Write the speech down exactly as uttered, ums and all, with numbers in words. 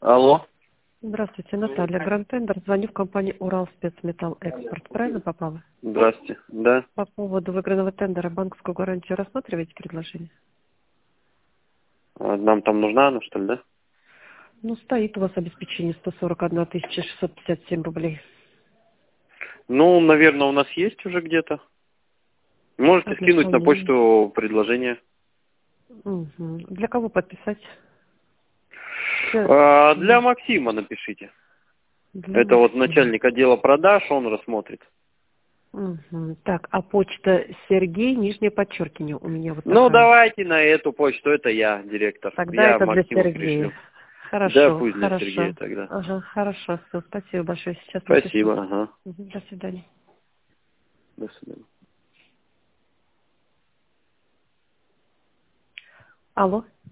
Алло. Здравствуйте, Наталья Гранд-Тендер. Звоню в компанию «Уралспецметалл Экспорт». Правильно попала? Здрасте. Да. По поводу выигранного тендера банковскую гарантию рассматриваете предложение? А Нам там нужна она, что ли, да? Ну, стоит у вас обеспечение сто сорок одна тысяча шестьсот пятьдесят семь рублей. Ну, наверное, у нас есть уже где-то. Можете скинуть на Ознакомление. почту предложение. Угу. Для кого подписать? Всё. А, для Максима напишите. Для Это вот Максима. начальник отдела продаж, он рассмотрит. Угу. Так, а почта Сергей, нижнее подчеркивание у меня вот Ну, такая. давайте на эту почту, это я, директор. Тогда Я это для Максиму Сергея. пришлю. Да, Хорошо, пусть для Сергея хорошо. тогда. Ага, хорошо. Всё, спасибо большое. Сейчас напишу. Спасибо, ага. Мгм. До свидания. До свидания. Алло.